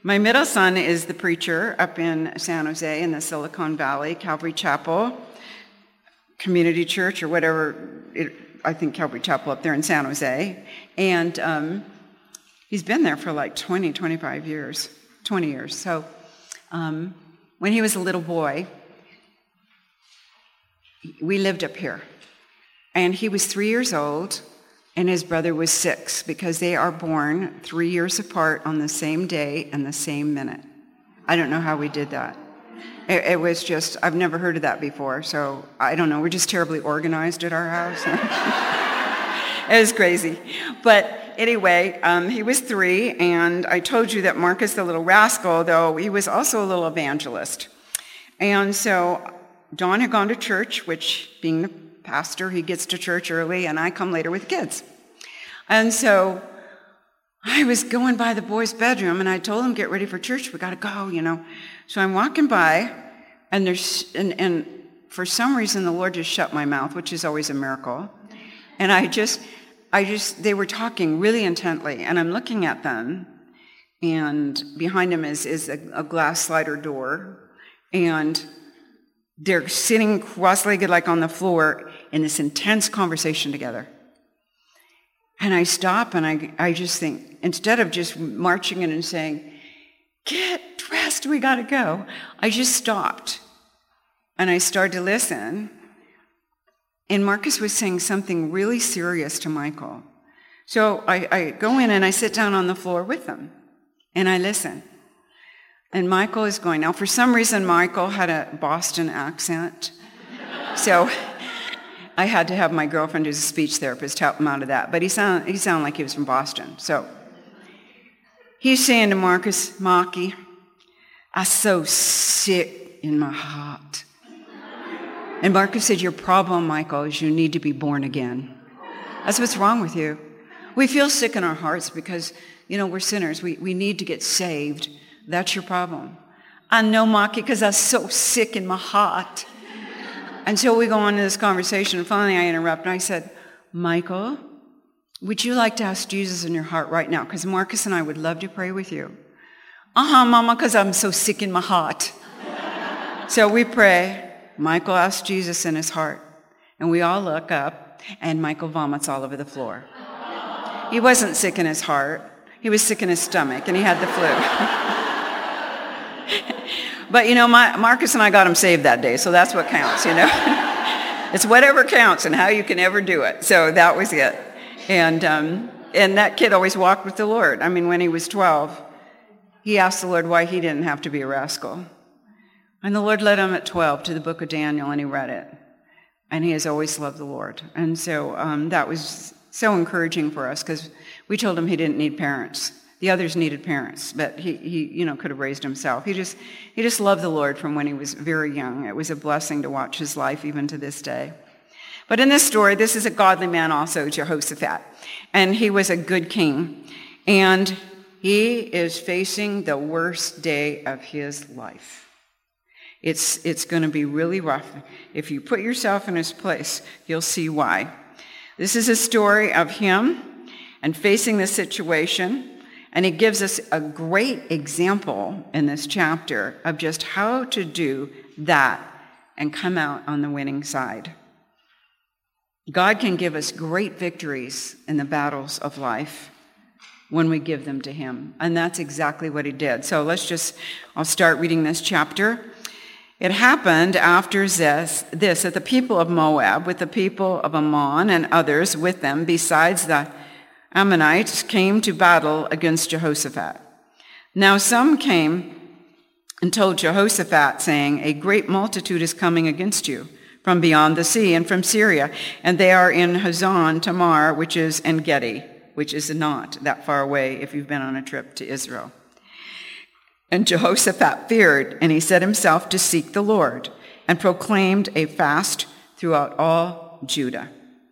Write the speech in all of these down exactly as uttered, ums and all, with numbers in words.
My middle son is the preacher up in San Jose in the Silicon Valley, Calvary Chapel Community Church, or whatever, it, I think Calvary Chapel up there in San Jose. And um, he's been there for like twenty, twenty-five years, twenty years. So um, when he was a little boy, we lived up here. And he was three years old, and his brother was six, because they are born three years apart on the same day and the same minute. I don't know how we did that. It, it was just, I've never heard of that before, so I don't know. We're just terribly organized at our house. It was crazy. But anyway, um, he was three, and I told you that Marcus, the little rascal, though, he was also a little evangelist. And so Don had gone to church, which, being the pastor, he gets to church early, and I come later with the kids. And so I was going by the boys' bedroom, and I told them, get ready for church, we got to go, you know. So I'm walking by, and there's and, and for some reason the Lord just shut my mouth, which is always a miracle. And I just, I just, they were talking really intently, and I'm looking at them, and behind them is, is a, a glass slider door, and they're sitting cross-legged like on the floor in this intense conversation together. And I stop and I, I just think, instead of just marching in and saying, get dressed, we gotta go, I just stopped. And I started to listen. And Marcus was saying something really serious to Michael. So I, I go in and I sit down on the floor with them. And I listen. And Michael is going. Now, for some reason, Michael had a Boston accent. So I had to have my girlfriend, who's a speech therapist, help him out of that. But he sounded, he sounded like he was from Boston. So he's saying to Marcus, Marky, I'm so sick in my heart. And Marcus said, your problem, Michael, is you need to be born again. That's what's wrong with you. We feel sick in our hearts because, you know, we're sinners. We, we need to get saved. That's your problem. I know, Marky, because I'm so sick in my heart. And so we go on to this conversation, and finally I interrupt, and I said, Michael, would you like to ask Jesus in your heart right now? Because Marcus and I would love to pray with you. Uh-huh, Mama, because I'm so sick in my heart. So we pray. Michael asks Jesus in his heart, and we all look up, and Michael vomits all over the floor. He wasn't sick in his heart. He was sick in his stomach, and he had the flu. But, you know, my, Marcus and I got him saved that day, so that's what counts, you know. It's whatever counts and how you can ever do it. So that was it. And um, and that kid always walked with the Lord. I mean, when he was twelve, he asked the Lord why he didn't have to be a rascal. And the Lord led him at twelve to the book of Daniel, and he read it. And he has always loved the Lord. And so um, that was so encouraging for us, because we told him he didn't need parents. The others needed parents, but he, he, you know, could have raised himself. He just, he just loved the Lord from when he was very young. It was a blessing to watch his life even to this day. But in this story, this is a godly man also, Jehoshaphat, and he was a good king, and he is facing the worst day of his life. It's, it's going to be really rough. If you put yourself in his place, you'll see why. This is a story of him and facing the situation. And he gives us a great example in this chapter of just how to do that and come out on the winning side. God can give us great victories in the battles of life when we give them to him. And that's exactly what he did. So let's just, I'll start reading this chapter. It happened after this, this that the people of Moab, with the people of Ammon and others with them, besides the Ammonites, came to battle against Jehoshaphat. Now some came and told Jehoshaphat, saying, a great multitude is coming against you from beyond the sea and from Syria, and they are in Hazon Tamar, which is En-gedi, which is not that far away if you've been on a trip to Israel. And Jehoshaphat feared, and he set himself to seek the Lord, and proclaimed a fast throughout all Judah.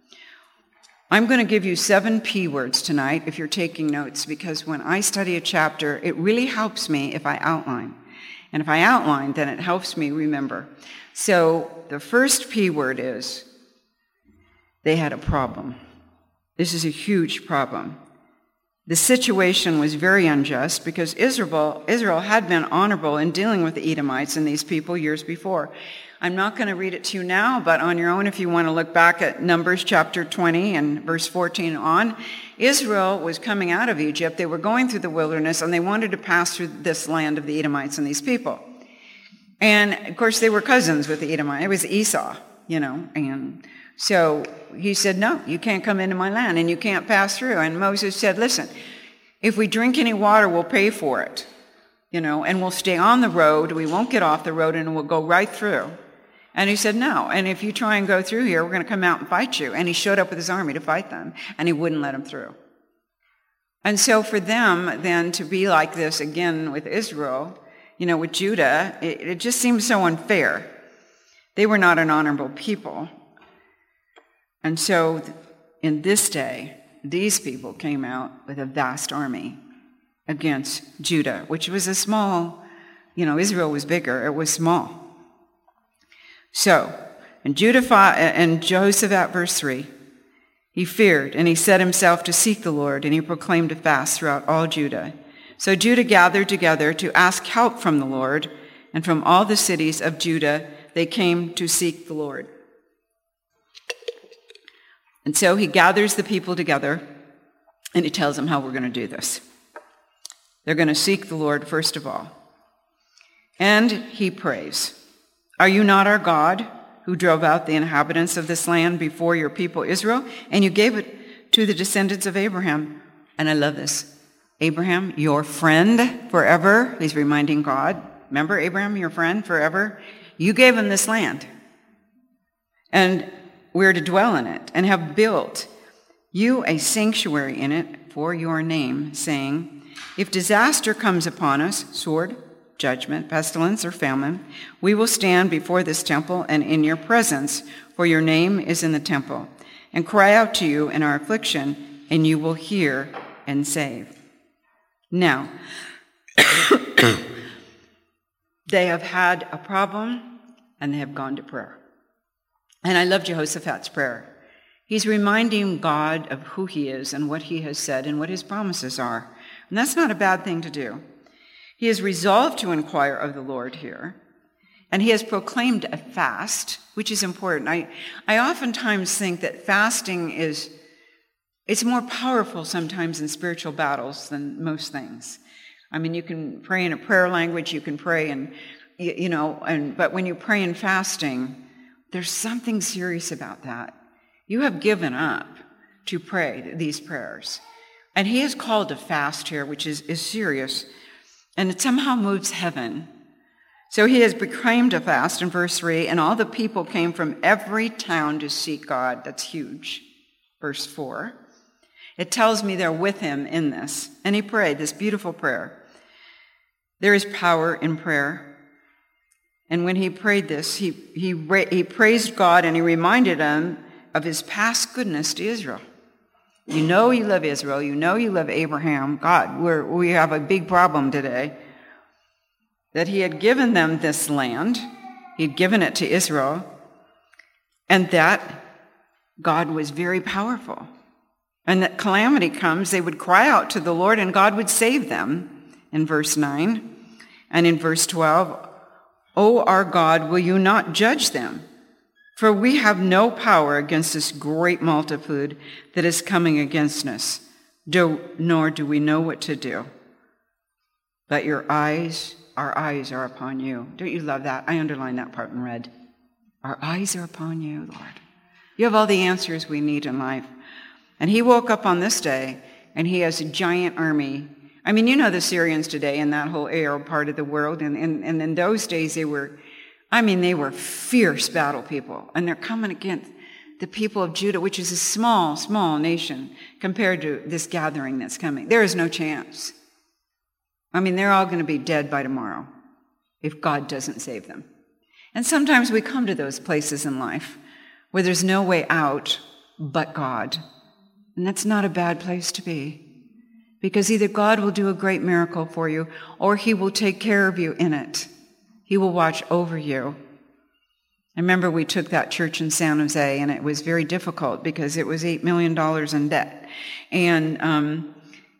I'm going to give you seven P words tonight if you're taking notes, because when I study a chapter, it really helps me if I outline. And if I outline, then it helps me remember. So the first P word is, they had a problem. This is a huge problem. The situation was very unjust because Israel, Israel had been honorable in dealing with the Edomites and these people years before. I'm not going to read it to you now, but on your own, if you want to look back at Numbers chapter twenty and verse fourteen on, Israel was coming out of Egypt. They were going through the wilderness, and they wanted to pass through this land of the Edomites and these people. And, of course, they were cousins with the Edomites. It was Esau, you know, and so he said, no, you can't come into my land, and you can't pass through. And Moses said, listen, if we drink any water, we'll pay for it, you know, and we'll stay on the road. We won't get off the road, and we'll go right through. And he said, no, and if you try and go through here, we're going to come out and fight you. And he showed up with his army to fight them, and he wouldn't let them through. And so for them then to be like this again with Israel, you know, with Judah, it, it just seems so unfair. They were not an honorable people. And so in this day, these people came out with a vast army against Judah, which was a small, you know, Israel was bigger, it was small. So, and Judah fought, and Jehoshaphat, verse three, he feared, and he set himself to seek the Lord, and he proclaimed a fast throughout all Judah. So Judah gathered together to ask help from the Lord, and from all the cities of Judah they came to seek the Lord. And so he gathers the people together, and he tells them how we're going to do this. They're going to seek the Lord first of all. And he prays, are you not our God, who drove out the inhabitants of this land before your people Israel? And you gave it to the descendants of Abraham. And I love this. Abraham, your friend forever. He's reminding God. Remember Abraham, your friend forever? You gave him this land. And we're to dwell in it and have built you a sanctuary in it for your name, saying, if disaster comes upon us, sword, judgment, pestilence, or famine, we will stand before this temple and in your presence, for your name is in the temple, and cry out to you in our affliction, and you will hear and save. Now, they have had a problem, and they have gone to prayer. And I love Jehoshaphat's prayer. He's reminding God of who he is and what he has said and what his promises are. And that's not a bad thing to do. He is resolved to inquire of the Lord here, and he has proclaimed a fast, which is important. I, I oftentimes think that fasting is, it's more powerful sometimes in spiritual battles than most things. I mean, you can pray in a prayer language, you can pray in, you know, and but when you pray in fasting, there's something serious about that. You have given up to pray these prayers. And he has called a fast here, which is, is serious. And it somehow moves heaven. So he has proclaimed a fast in verse three, and all the people came from every town to seek God. That's huge. Verse four. It tells me they're with him in this. And he prayed this beautiful prayer. There is power in prayer. And when he prayed this, he, he, he praised God, and he reminded them of his past goodness to Israel. You know you love Israel. You know you love Abraham. God, we're, we have a big problem today. That he had given them this land. He had given it to Israel. And that God was very powerful. And that calamity comes, they would cry out to the Lord, and God would save them in verse nine. And in verse twelve, O our God, will you not judge them? For we have no power against this great multitude that is coming against us, do, nor do we know what to do. But your eyes, our eyes are upon you. Don't you love that? I underlined that part in red. Our eyes are upon you, Lord. You have all the answers we need in life. And he woke up on this day, and he has a giant army. I mean, you know the Syrians today in that whole Arab part of the world, and, and, and in those days they were... I mean, they were fierce battle people, and they're coming against the people of Judah, which is a small, small nation compared to this gathering that's coming. There is no chance. I mean, they're all going to be dead by tomorrow if God doesn't save them. And sometimes we come to those places in life where there's no way out but God. And that's not a bad place to be, because either God will do a great miracle for you, or he will take care of you in it. He will watch over you. I remember we took that church in San Jose, and it was very difficult because it was eight million dollars in debt. And um,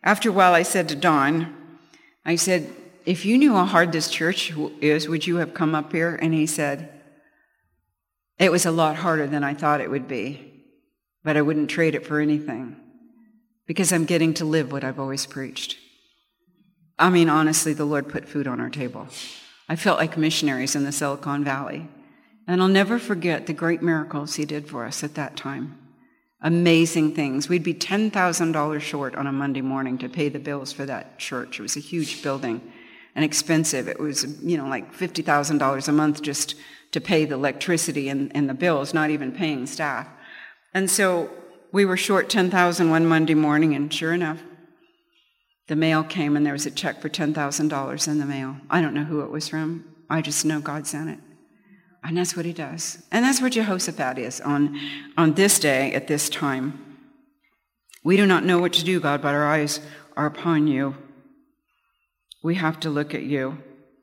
After a while, I said to Don, I said, if you knew how hard this church is, would you have come up here? And he said, it was a lot harder than I thought it would be, but I wouldn't trade it for anything because I'm getting to live what I've always preached. I mean, honestly, the Lord put food on our table. I felt like missionaries in the Silicon Valley. And I'll never forget the great miracles he did for us at that time. Amazing things. We'd be ten thousand dollars short on a Monday morning to pay the bills for that church. It was a huge building and expensive. It was, you know, like fifty thousand dollars a month just to pay the electricity and, and the bills, not even paying staff. And so we were short ten thousand dollars one Monday morning, and sure enough, the mail came and there was a check for ten thousand dollars in the mail. I don't know who it was from. I just know God sent it. And that's what he does. And that's where Jehoshaphat is on, on this day at this time. We do not know what to do, God, but our eyes are upon you. We have to look at you.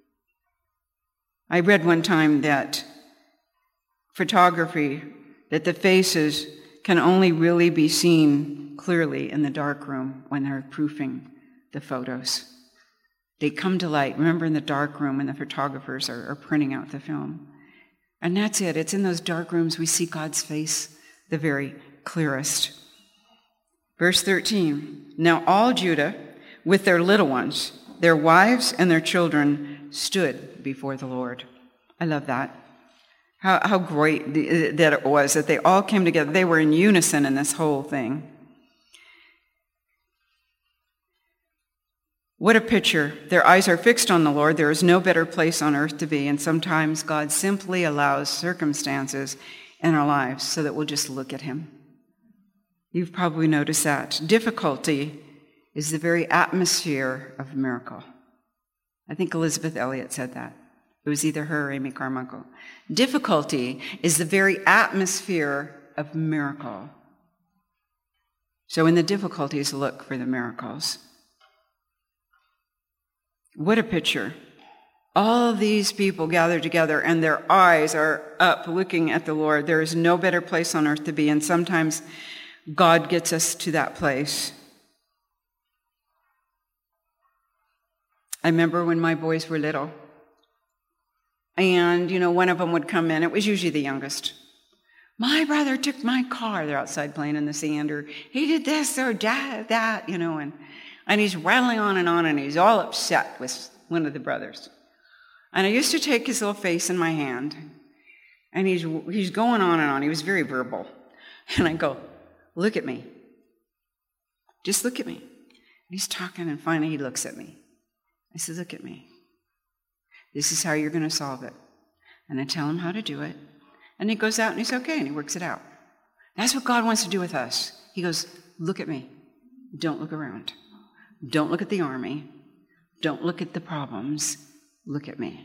I read one time that photography, that the faces can only really be seen clearly in the dark room when they're proofing the photos. They come to light, remember, in the dark room when the photographers are, are printing out the film. And that's it. It's in those dark rooms we see God's face the very clearest. Verse thirteen, now all Judah, with their little ones, their wives and their children, stood before the Lord. I love that. How, how great the, that it was that they all came together. They were in unison in this whole thing. What a picture. Their eyes are fixed on the Lord. There is no better place on earth to be. And sometimes God simply allows circumstances in our lives so that we'll just look at him. You've probably noticed that. Difficulty is the very atmosphere of miracle. I think Elizabeth Elliot said that. It was either her or Amy Carmichael. Difficulty is the very atmosphere of miracle. So in the difficulties, look for the miracles. What a picture. All these people gathered together and their eyes are up looking at the Lord. There is no better place on earth to be, and sometimes God gets us to that place. I remember when my boys were little, and, you know, one of them would come in. It was usually the youngest. My brother took my car. They're outside playing in the sand, or he did this or that, that, you know, and And he's rattling on and on, and he's all upset with one of the brothers. And I used to take his little face in my hand, and he's he's going on and on. He was very verbal. And I go, look at me. Just look at me. And he's talking, and finally he looks at me. I said, look at me. This is how you're going to solve it. And I tell him how to do it. And he goes out, and he's okay, and he works it out. That's what God wants to do with us. He goes, look at me. Don't look around. Don't look at the army. Don't look at the problems. Look at me.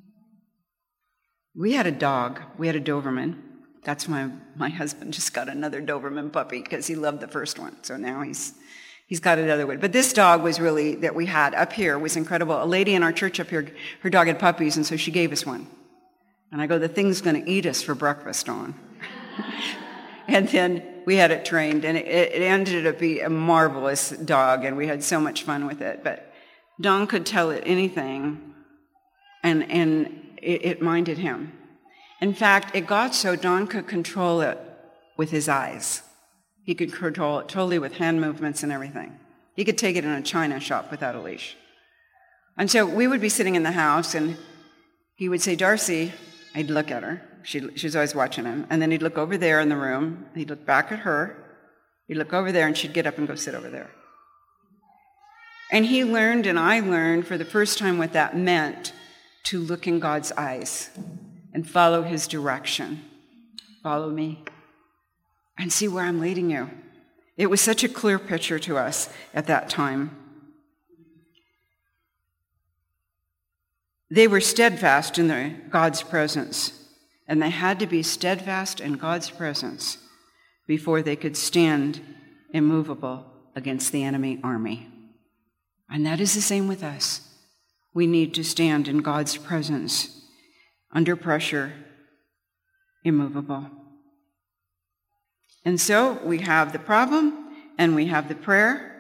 We had a dog. We had a Doberman. That's why my husband just got another Doberman puppy, because he loved the first one. So now he's he's got another one. But this dog was really, that we had up here, was incredible. A lady in our church up here, her dog had puppies, and so she gave us one. And I go, the thing's going to eat us for breakfast, Dawn. And then we had it trained, and it, it ended up being a marvelous dog, and we had so much fun with it. But Don could tell it anything, and, and it, it minded him. In fact, it got so Don could control it with his eyes. He could control it totally with hand movements and everything. He could take it in a china shop without a leash. And so we would be sitting in the house, and he would say, Darcy, I'd look at her. She, she was always watching him. And then he'd look over there in the room. He'd look back at her. He'd look over there, and she'd get up and go sit over there. And he learned, and I learned for the first time what that meant, to look in God's eyes and follow his direction. Follow me and see where I'm leading you. It was such a clear picture to us at that time. They were steadfast in the, God's presence. And they had to be steadfast in God's presence before they could stand immovable against the enemy army. And that is the same with us. We need to stand in God's presence, under pressure, immovable. And so we have the problem, and we have the prayer,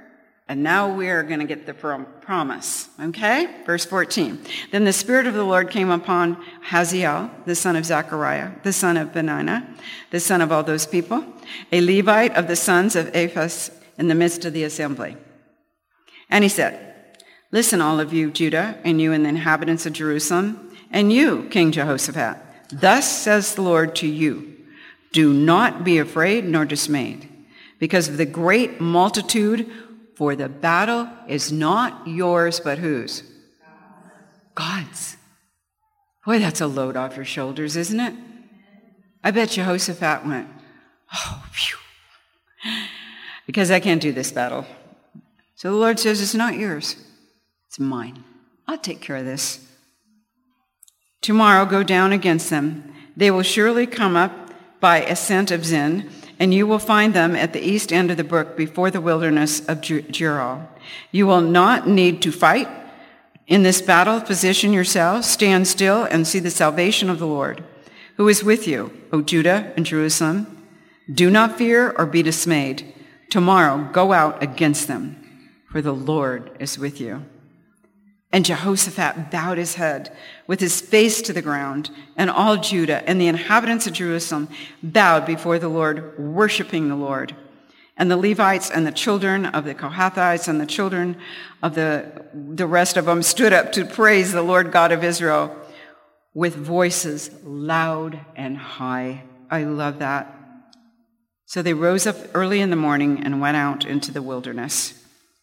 And now we are going to get the prom- promise. Okay? Verse fourteen. Then the Spirit of the Lord came upon Haziel, the son of Zechariah, the son of Benaiah, the son of all those people, a Levite of the sons of Ephes, in the midst of the assembly. And he said, listen, all of you, Judah, and you and the inhabitants of Jerusalem, and you, King Jehoshaphat. Thus says the Lord to you, do not be afraid nor dismayed, because of the great multitude. For the battle is not yours, but whose? God's. Boy, that's a load off your shoulders, isn't it? I bet Jehoshaphat went, oh, phew, because I can't do this battle. So the Lord says, it's not yours. It's mine. I'll take care of this. Tomorrow go down against them. They will surely come up by ascent of Zin, and you will find them at the east end of the brook before the wilderness of Jeruel. You will not need to fight. In this battle, position yourselves, stand still, and see the salvation of the Lord, who is with you, O Judah and Jerusalem. Do not fear or be dismayed. Tomorrow go out against them, for the Lord is with you. And Jehoshaphat bowed his head with his face to the ground, and all Judah and the inhabitants of Jerusalem bowed before the Lord, worshiping the Lord. And the Levites and the children of the Kohathites and the children of the, the rest of them stood up to praise the Lord God of Israel with voices loud and high. I love that. So they rose up early in the morning and went out into the wilderness.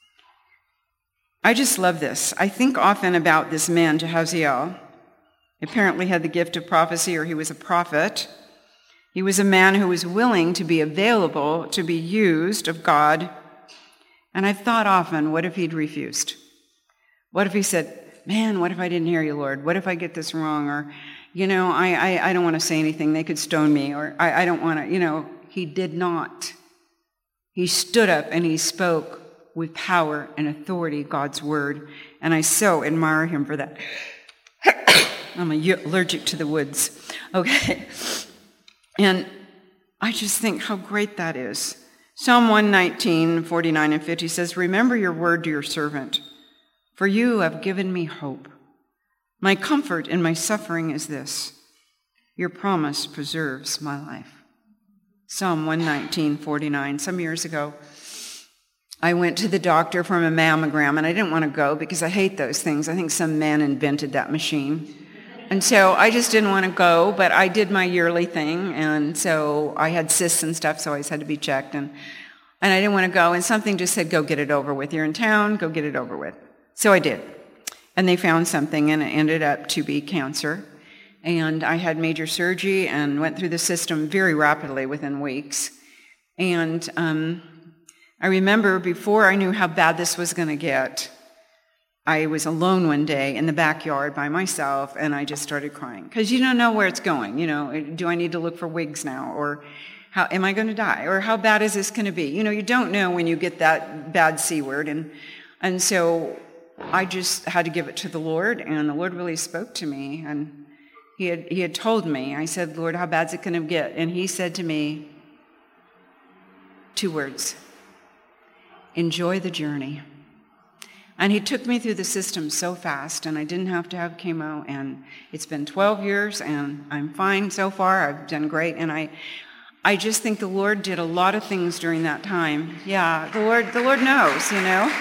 I just love this. I think often about this man, Jehaziel. Apparently had the gift of prophecy, or he was a prophet. He was a man who was willing to be available to be used of God. And I've thought often, what if he'd refused? What if he said, man, what if I didn't hear you, Lord? What if I get this wrong? Or, you know, I, I, I don't want to say anything. They could stone me. Or I, I don't want to, you know. He did not. He stood up and he spoke with power and authority, God's word. And I so admire him for that. I'm allergic to the woods. Okay. And I just think how great that is. Psalm one nineteen, forty-nine and fifty says, remember your word to your servant, for you have given me hope. My comfort in my suffering is this, your promise preserves my life. Psalm one nineteen, forty-nine. Some years ago, I went to the doctor for a mammogram, and I didn't want to go because I hate those things. I think some man invented that machine. And so I just didn't want to go, but I did my yearly thing, and so I had cysts and stuff, so I always had to be checked, and, and I didn't want to go, and something just said, go get it over with. You're in town, go get it over with. So I did. And they found something, and it ended up to be cancer. And I had major surgery and went through the system very rapidly within weeks. And um, I remember before I knew how bad this was going to get, I was alone one day in the backyard by myself, and I just started crying. Because you don't know where it's going. You know, do I need to look for wigs now? Or how am I going to die? Or how bad is this going to be? You know, you don't know when you get that bad C word. And, and so I just had to give it to the Lord, and the Lord really spoke to me. And he had, he had told me, I said, Lord, how bad's it going to get? And he said to me, two words, enjoy the journey. And he took me through the system so fast, and I didn't have to have chemo, and it's been twelve years, and I'm fine so far. I've done great, and I I just think the Lord did a lot of things during that time. Yeah, the Lord, the Lord knows, you know.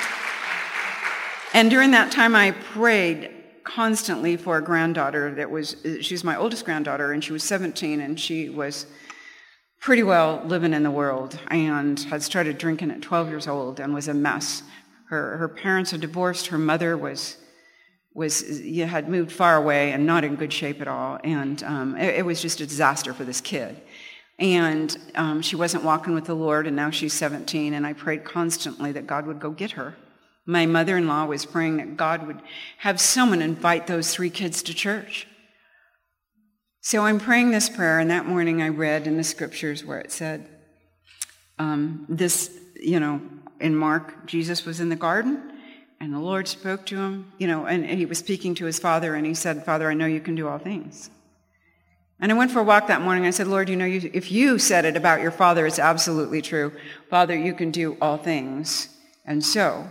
And during that time, I prayed constantly for a granddaughter that was, she was my oldest granddaughter, and she was seventeen, and she was pretty well living in the world, and had started drinking at twelve years old and was a mess. Her her parents had divorced. Her mother was was you had moved far away and not in good shape at all, and um, it, it was just a disaster for this kid. And um, she wasn't walking with the Lord, and now she's seventeen. And I prayed constantly that God would go get her. My mother-in-law was praying that God would have someone invite those three kids to church. So I'm praying this prayer, and that morning I read in the scriptures where it said, um, "This, you know." In Mark, Jesus was in the garden, and the Lord spoke to him, you know, and, and he was speaking to his Father, and he said, Father, I know you can do all things. And I went for a walk that morning. I said, Lord, you know, you, if you said it about your Father, it's absolutely true. Father, you can do all things. And so,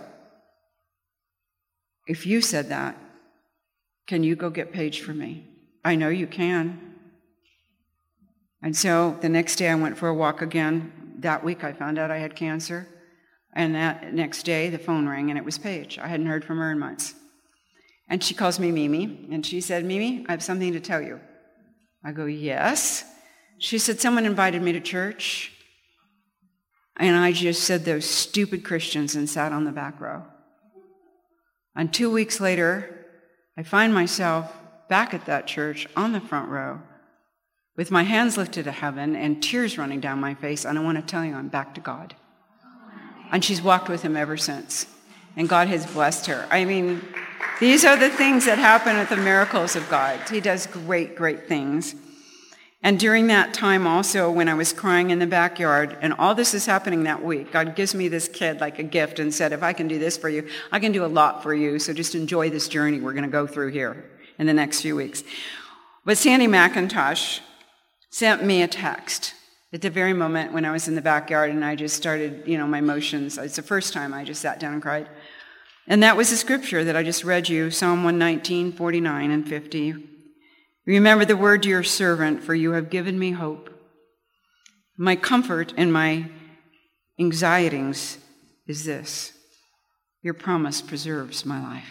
if you said that, can you go get Paige for me? I know you can. And so the next day I went for a walk again. That week I found out I had cancer. And that next day the phone rang and it was Paige. I hadn't heard from her in months. And she calls me Mimi. And she said, Mimi, I have something to tell you. I go, yes. She said, someone invited me to church. And I just said those stupid Christians and sat on the back row. And two weeks later, I find myself back at that church on the front row with my hands lifted to heaven and tears running down my face. And I want to tell you, I'm back to God. And she's walked with him ever since. And God has blessed her. I mean, these are the things that happen with the miracles of God. He does great, great things. And during that time also, when I was crying in the backyard, and all this is happening that week, God gives me this kid like a gift and said, if I can do this for you, I can do a lot for you. So just enjoy this journey we're going to go through here in the next few weeks. But Sandy McIntosh sent me a text at the very moment when I was in the backyard and I just started, you know, my emotions. It's the first time I just sat down and cried. And that was the scripture that I just read you, Psalm one nineteen, forty-nine and fifty. Remember the word to your servant, for you have given me hope. My comfort in my anxieties is this: your promise preserves my life.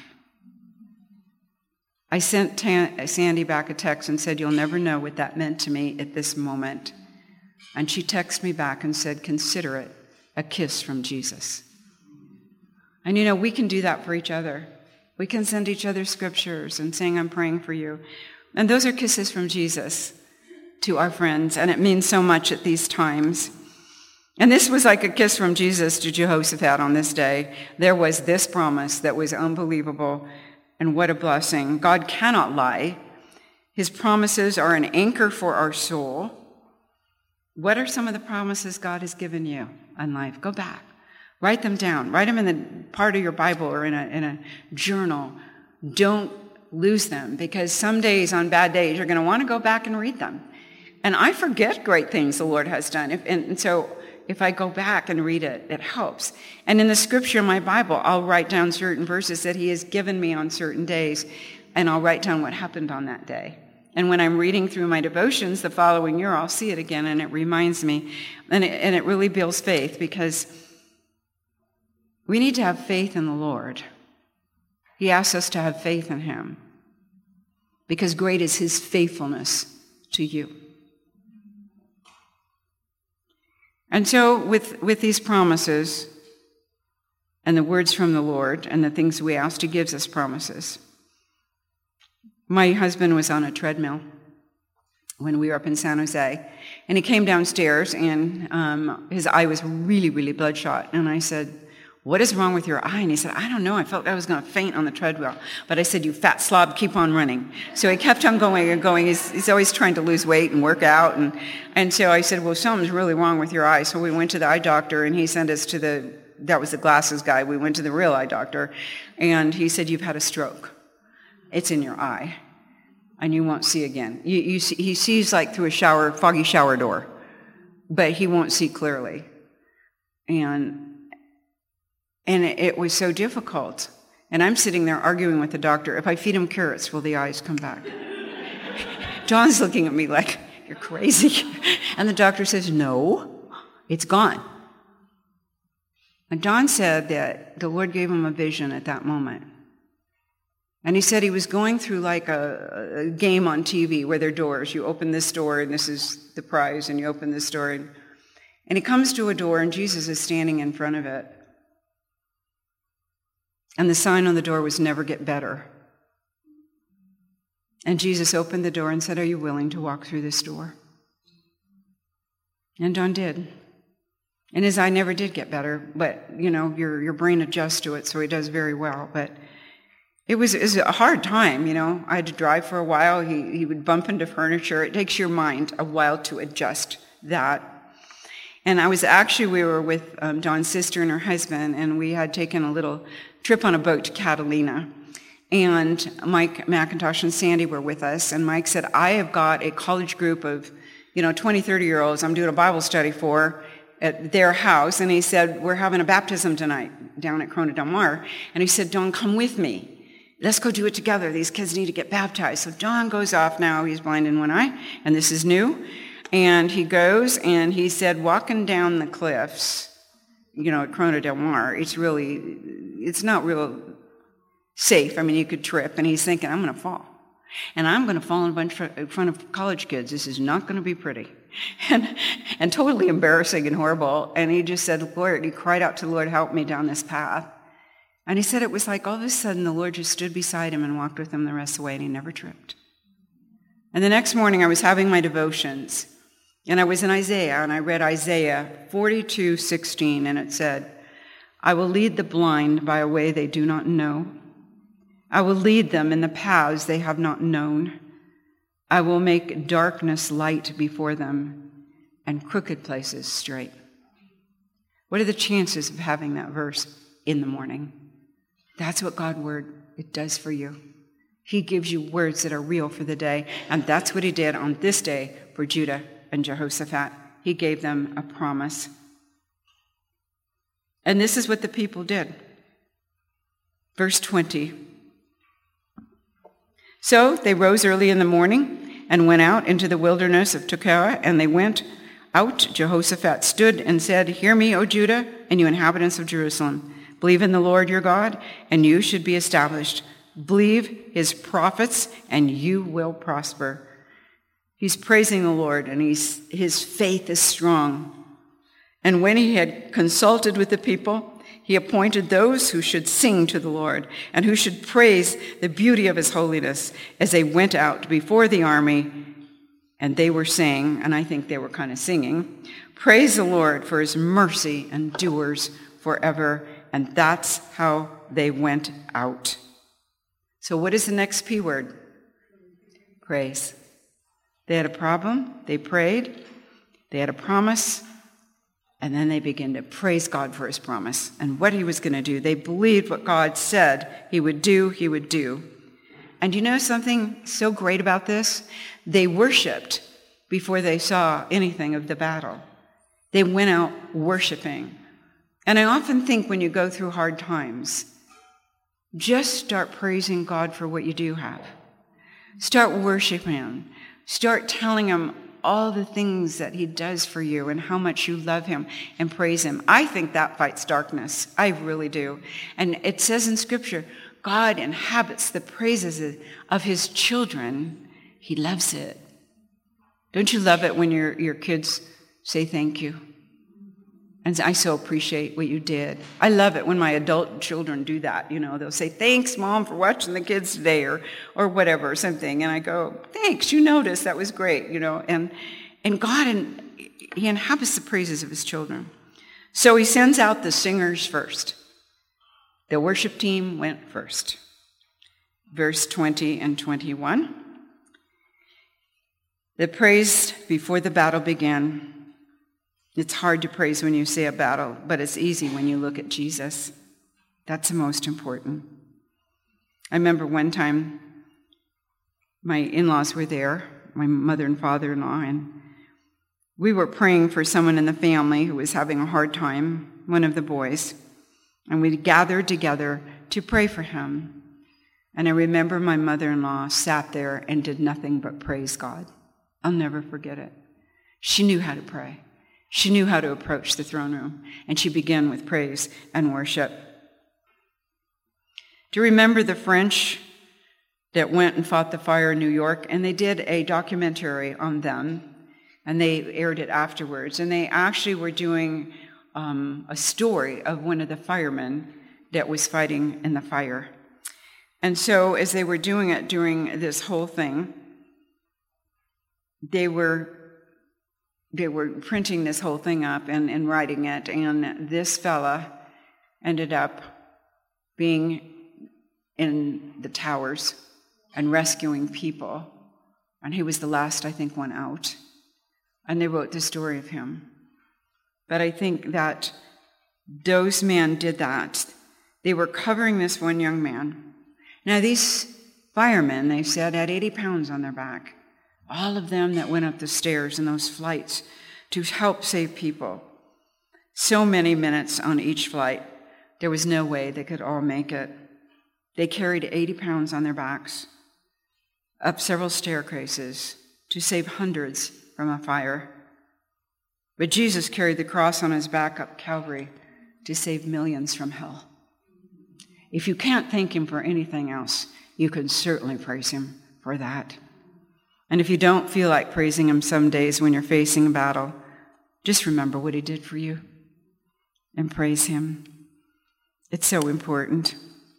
I sent Tan- Sandy back a text and said, you'll never know what that meant to me at this moment. And she texted me back and said, consider it a kiss from Jesus. And you know, we can do that for each other. We can send each other scriptures and saying, I'm praying for you. And those are kisses from Jesus to our friends, and it means so much at these times. And this was like a kiss from Jesus to Jehoshaphat on this day. There was this promise that was unbelievable, and what a blessing. God cannot lie. His promises are an anchor for our soul. What are some of the promises God has given you in life? Go back. Write them down. Write them in the part of your Bible or in a, in a journal. Don't lose them, because some days, on bad days, you're going to want to go back and read them. And I forget great things the Lord has done. If, and, and so if I go back and read it, it helps. And in the scripture in my Bible, I'll write down certain verses that he has given me on certain days, and I'll write down what happened on that day. And when I'm reading through my devotions the following year, I'll see it again, and it reminds me. And it, and it really builds faith, because we need to have faith in the Lord. He asks us to have faith in him, because great is his faithfulness to you. And so with, with these promises and the words from the Lord and the things we ask, he gives us promises. My husband was on a treadmill when we were up in San Jose, and he came downstairs, and um, his eye was really, really bloodshot. And I said, what is wrong with your eye? And he said, I don't know. I felt I was going to faint on the treadmill. But I said, you fat slob, keep on running. So he kept on going and going. He's, he's always trying to lose weight and work out. And, and so I said, well, something's really wrong with your eye. So we went to the eye doctor, and he sent us to the, that was the glasses guy. We went to the real eye doctor. And he said, you've had a stroke. It's in your eye. And you won't see again. You, you see, he sees like through a shower, foggy shower door. But he won't see clearly. And... And it was so difficult. And I'm sitting there arguing with the doctor, if I feed him carrots, will the eyes come back? John's looking at me like, you're crazy. And the doctor says, no, it's gone. And John said that the Lord gave him a vision at that moment. And he said he was going through like a, a game on T V where there are doors. You open this door, and this is the prize, and you open this door. And, and he comes to a door, and Jesus is standing in front of it. And the sign on the door was never get better. And Jesus opened the door and said, are you willing to walk through this door? And John did. And his eye never did get better, but, you know, your your brain adjusts to it, so he does very well. But it was, it was a hard time, you know. I had to drive for a while. He, he would bump into furniture. It takes your mind a while to adjust that. And I was actually, we were with um, John's sister and her husband, and we had taken a little trip on a boat to Catalina. And Mike McIntosh and Sandy were with us. And Mike said, I have got a college group of, you know, twenty, thirty-year-olds I'm doing a Bible study for at their house, and he said, we're having a baptism tonight down at Corona Del Mar. And he said, Don, come with me. Let's go do it together. These kids need to get baptized. So Don goes off now. He's blind in one eye, and this is new. And he goes, and he said, walking down the cliffs, you know, at Corona Del Mar, it's really, it's not real safe. I mean, you could trip. And he's thinking, I'm going to fall. And I'm going to fall in a bunch in front of college kids. This is not going to be pretty. And, and totally embarrassing and horrible. And he just said, Lord, he cried out to the Lord, help me down this path. And he said it was like all of a sudden the Lord just stood beside him and walked with him the rest of the way, and he never tripped. And the next morning I was having my devotions, and I was in Isaiah, and I read Isaiah forty-two sixteen, and it said, I will lead the blind by a way they do not know. I will lead them in the paths they have not known. I will make darkness light before them and crooked places straight. What are the chances of having that verse in the morning? That's what God's word, it does for you. He gives you words that are real for the day, and that's what he did on this day for Judah and Jehoshaphat. He gave them a promise. And this is what the people did. Verse twenty. So they rose early in the morning and went out into the wilderness of Tekoa, and they went out. Jehoshaphat stood and said, Hear me, O Judah, and you inhabitants of Jerusalem. Believe in the Lord your God, and you should be established. Believe his prophets, and you will prosper. He's praising the Lord, and he's, his faith is strong. And when he had consulted with the people, he appointed those who should sing to the Lord and who should praise the beauty of his holiness as they went out before the army. And they were saying, and I think they were kind of singing, Praise the Lord, for his mercy endures forever. And that's how they went out. So what is the next P word? Praise. They had a problem. They prayed. They had a promise. And then they began to praise God for his promise and what he was going to do. They believed what God said he would do, he would do. And you know something so great about this? They worshiped before they saw anything of the battle. They went out worshiping. And I often think when you go through hard times, just start praising God for what you do have. Start worshiping him. Start telling him all the things that he does for you and how much you love him, and praise him. I think that fights darkness. I really do. And it says in Scripture, God inhabits the praises of his children. He loves it. Don't you love it when your, your kids say thank you? And I so appreciate what you did. I love it when my adult children do that. You know, they'll say, thanks, Mom, for watching the kids today, or or whatever, or something. And I go, thanks, you noticed. That was great, you know. And and God, and he inhabits the praises of his children. So he sends out the singers first. The worship team went first. Verse twenty and twenty-one. They praised before the battle began. It's hard to praise when you see a battle, but it's easy when you look at Jesus. That's the most important. I remember one time my in-laws were there, my mother and father-in-law, and we were praying for someone in the family who was having a hard time, one of the boys, and we gathered together to pray for him. And I remember my mother-in-law sat there and did nothing but praise God. I'll never forget it. She knew how to pray. She knew how to approach the throne room, and she began with praise and worship. Do you remember the French that went and fought the fire in New York? And they did a documentary on them, and they aired it afterwards. And they actually were doing um, a story of one of the firemen that was fighting in the fire. And so as they were doing it during this whole thing, they were They were printing this whole thing up and, and writing it, and this fella ended up being in the towers and rescuing people, and he was the last, I think, one out. And they wrote the story of him. But I think that those men did that. They were covering this one young man. Now, these firemen, they said, had eighty pounds on their back. All of them that went up the stairs in those flights to help save people. So many minutes on each flight. There was no way they could all make it. They carried eighty pounds on their backs, up several staircases to save hundreds from a fire. But Jesus carried the cross on his back up Calvary to save millions from hell. If you can't thank him for anything else, you can certainly praise him for that. And if you don't feel like praising him some days when you're facing a battle, just remember what he did for you and praise him. It's so important.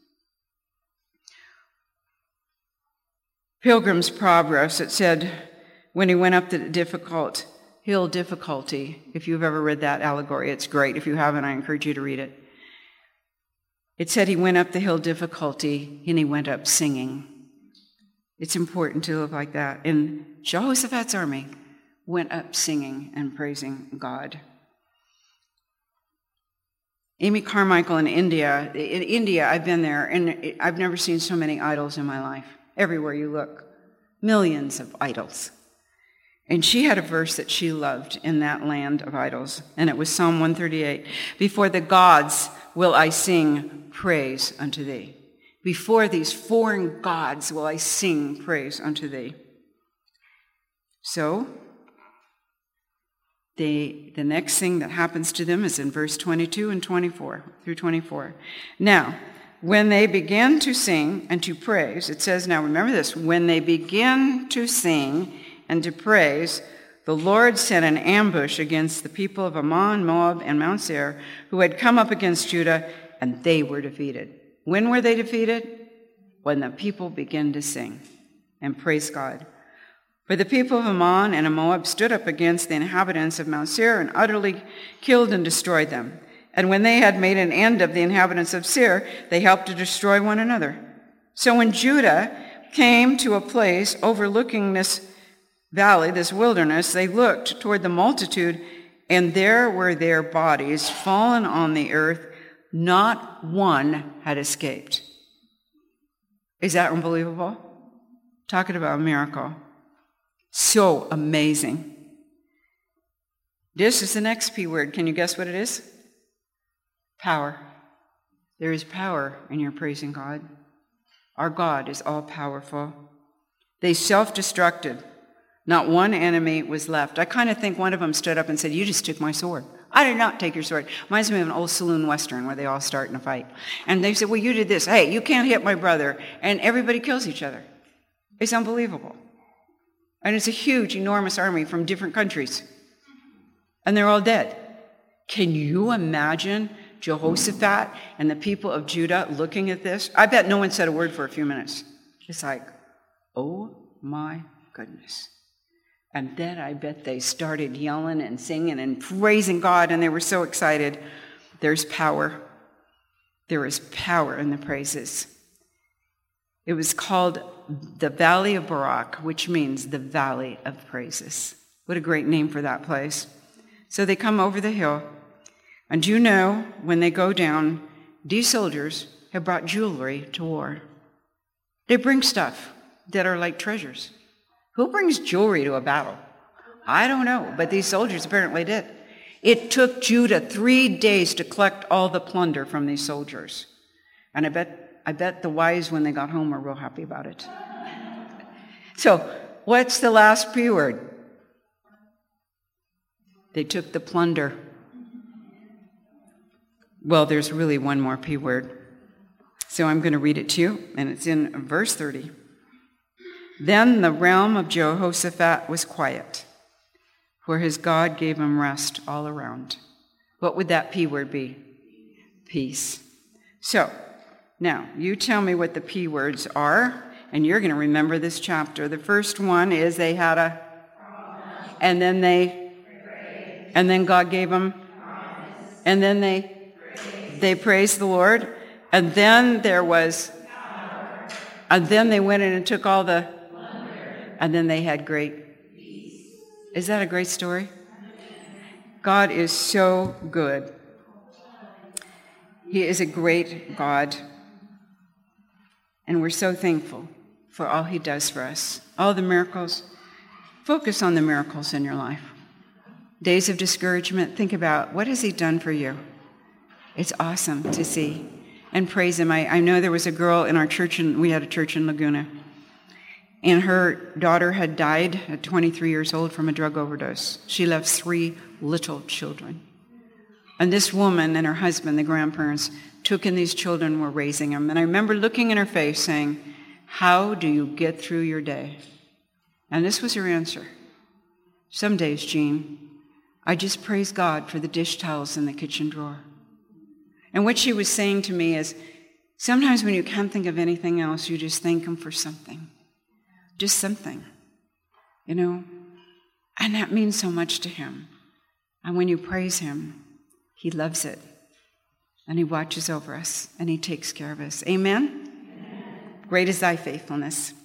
Pilgrim's Progress, it said, when he went up the difficult hill difficulty, if you've ever read that allegory, it's great. If you haven't, I encourage you to read it. It said he went up the hill difficulty and he went up singing. It's important to live like that. And Jehoshaphat's army went up singing and praising God. Amy Carmichael in India, in India, I've been there, and I've never seen so many idols in my life. Everywhere you look, millions of idols. And she had a verse that she loved in that land of idols, and it was Psalm one thirty-eight. Before the gods will I sing praise unto thee. Before these foreign gods will I sing praise unto thee. So, they, the next thing that happens to them is in verse twenty-two and twenty-four through twenty-four. Now, when they begin to sing and to praise, it says, now remember this, when they begin to sing and to praise, the Lord sent an ambush against the people of Ammon, Moab, and Mount Seir, who had come up against Judah, and they were defeated. When were they defeated? When the people began to sing and praise God. For the people of Ammon and of Moab stood up against the inhabitants of Mount Seir and utterly killed and destroyed them. And when they had made an end of the inhabitants of Seir, they helped to destroy one another. So when Judah came to a place overlooking this valley, this wilderness, they looked toward the multitude, and there were their bodies fallen on the earth. Not one had escaped. Is that unbelievable? Talking about a miracle. So amazing. This is the next P word. Can you guess what it is? Power. There is power in your praising God. Our God is all-powerful. They self-destructed. Not one enemy was left. I kind of think one of them stood up and said, you just took my sword. I did not take your sword. Reminds me of an old saloon western where they all start in a fight. And they said, well, you did this. Hey, you can't hit my brother. And everybody kills each other. It's unbelievable. And it's a huge, enormous army from different countries. And they're all dead. Can you imagine Jehoshaphat and the people of Judah looking at this? I bet no one said a word for a few minutes. It's like, oh my goodness. And then I bet they started yelling and singing and praising God, and they were so excited. There's power. There is power in the praises. It was called the Valley of Barak, which means the Valley of Praises. What a great name for that place. So they come over the hill, and you know, when they go down, these soldiers have brought jewelry to war. They bring stuff that are like treasures. Who brings jewelry to a battle? I don't know, but these soldiers apparently did. It took Judah three days to collect all the plunder from these soldiers. And I bet, I bet the wives, when they got home, were real happy about it. So, what's the last P word? They took the plunder. Well, there's really one more P word. So I'm going to read it to you, and it's in verse thirty. Then the realm of Jehoshaphat was quiet, for his God gave him rest all around. What would that P word be? Peace. So, now, you tell me what the P words are, and you're going to remember this chapter. The first one is they had a, and then they, and then God gave them, and then they, they praised the Lord, and then there was, and then they went in and took all the, and then they had great peace. Is that a great story? God is so good. He is a great God. And we're so thankful for all he does for us. All the miracles. Focus on the miracles in your life. days of discouragement, think about, what has he done for you? It's awesome to see. And praise him. I, I know there was a girl in our church, and we had a church in Laguna, and her daughter had died at twenty-three years old from a drug overdose. She left three little children. And this woman and her husband, the grandparents, took in these children and were raising them. And I remember looking in her face saying, how do you get through your day? And this was her answer. Some days, Jean, I just praise God for the dish towels in the kitchen drawer. And what she was saying to me is, sometimes when you can't think of anything else, you just thank him for something. Just something, you know? And that means so much to him. And when you praise him, he loves it. And he watches over us, and he takes care of us. Amen? Amen. Great is thy faithfulness.